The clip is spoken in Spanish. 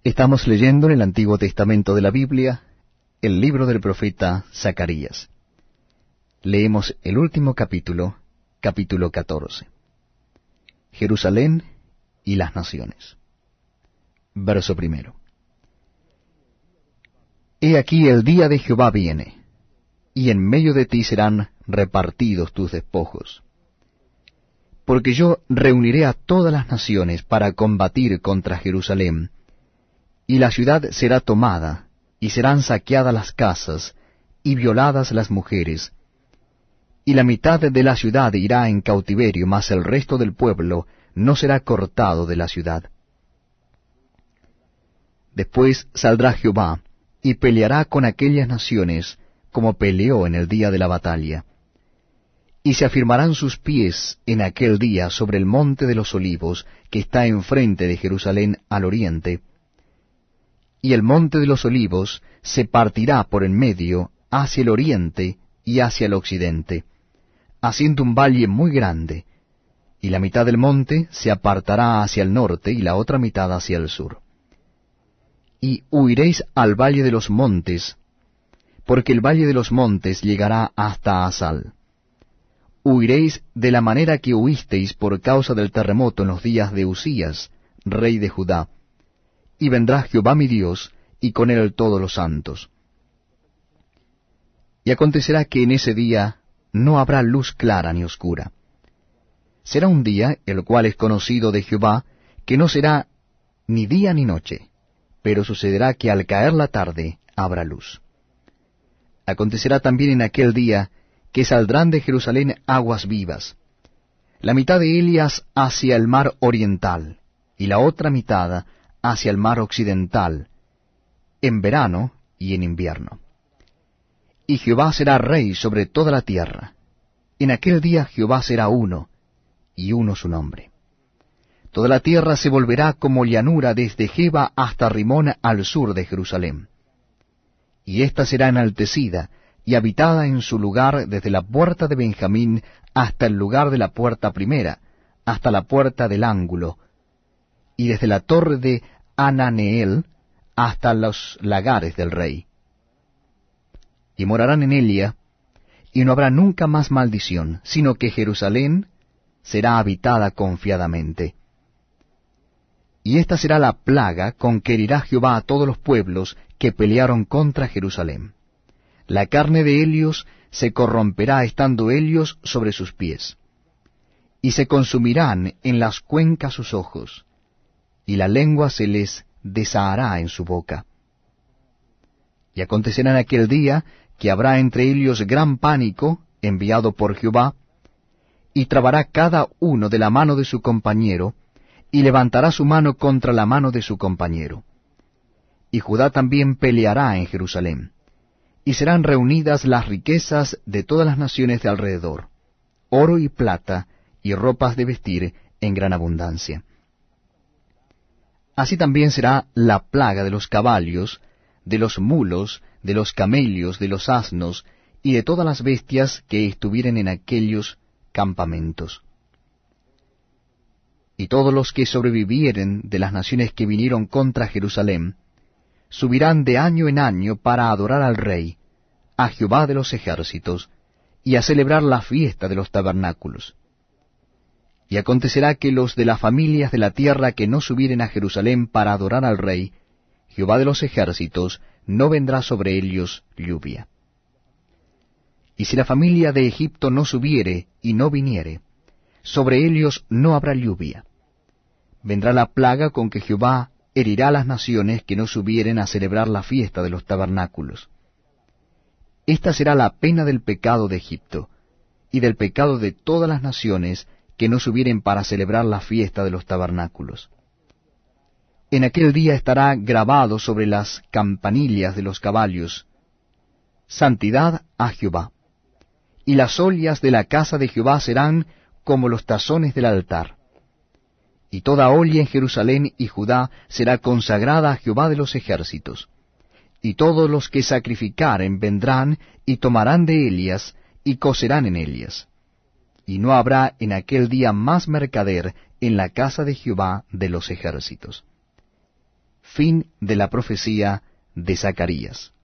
Estamos leyendo en el Antiguo Testamento de la Biblia el libro del profeta Zacarías. Leemos el último capítulo, capítulo 14. Jerusalén y las naciones. Verso primero. He aquí el día de Jehová viene, y en medio de ti serán repartidos tus despojos. Porque yo reuniré a todas las naciones para combatir contra Jerusalén, y la ciudad será tomada, y serán saqueadas las casas, y violadas las mujeres, y la mitad de la ciudad irá en cautiverio, mas el resto del pueblo no será cortado de la ciudad. Después saldrá Jehová, y peleará con aquellas naciones, como peleó en el día de la batalla. Y se afirmarán sus pies en aquel día sobre el monte de los olivos, que está enfrente de Jerusalén al oriente, y el monte de los olivos se partirá por en medio hacia el oriente y hacia el occidente, haciendo un valle muy grande, y la mitad del monte se apartará hacia el norte y la otra mitad hacia el sur. Y huiréis al valle de los montes, porque el valle de los montes llegará hasta Asal. Huiréis de la manera que huisteis por causa del terremoto en los días de Usías, rey de Judá, y vendrá Jehová mi Dios, y con él todos los santos. Y acontecerá que en ese día no habrá luz clara ni oscura. Será un día, el cual es conocido de Jehová, que no será ni día ni noche, pero sucederá que al caer la tarde habrá luz. Acontecerá también en aquel día que saldrán de Jerusalén aguas vivas, la mitad de ellas hacia el mar oriental, y la otra mitad hacia el mar occidental, en verano y en invierno. Y Jehová será rey sobre toda la tierra. En aquel día Jehová será uno, y uno su nombre. Toda la tierra se volverá como llanura desde Geba hasta Rimón al sur de Jerusalén. Y ésta será enaltecida y habitada en su lugar desde la puerta de Benjamín hasta el lugar de la puerta primera, hasta la puerta del ángulo, y desde la torre de Ananeel hasta los lagares del rey. Y morarán en ella, y no habrá nunca más maldición, sino que Jerusalén será habitada confiadamente. Y esta será la plaga con que herirá Jehová a todos los pueblos que pelearon contra Jerusalén. La carne de ellos se corromperá estando ellos sobre sus pies, y se consumirán en las cuencas sus ojos, y la lengua se les desahará en su boca. Y acontecerá en aquel día que habrá entre ellos gran pánico enviado por Jehová, y trabará cada uno de la mano de su compañero, y levantará su mano contra la mano de su compañero. Y Judá también peleará en Jerusalén, y serán reunidas las riquezas de todas las naciones de alrededor, oro y plata, y ropas de vestir en gran abundancia. Así también será la plaga de los caballos, de los mulos, de los camellos, de los asnos, y de todas las bestias que estuvieren en aquellos campamentos. Y todos los que sobrevivieren de las naciones que vinieron contra Jerusalén, subirán de año en año para adorar al Rey, a Jehová de los ejércitos, y a celebrar la fiesta de los tabernáculos. Y acontecerá que los de las familias de la tierra que no subieren a Jerusalén para adorar al Rey, Jehová de los ejércitos, no vendrá sobre ellos lluvia. Y si la familia de Egipto no subiere y no viniere, sobre ellos no habrá lluvia. Vendrá la plaga con que Jehová herirá a las naciones que no subieren a celebrar la fiesta de los tabernáculos. Esta será la pena del pecado de Egipto, y del pecado de todas las naciones que no subieren para celebrar la fiesta de los tabernáculos. En aquel día estará grabado sobre las campanillas de los caballos: Santidad a Jehová. Y las ollas de la casa de Jehová serán como los tazones del altar. Y toda olla en Jerusalén y Judá será consagrada a Jehová de los ejércitos. Y todos los que sacrificaren vendrán y tomarán de ellas y cocerán en ellas. Y no habrá en aquel día más mercader en la casa de Jehová de los ejércitos. Fin de la profecía de Zacarías.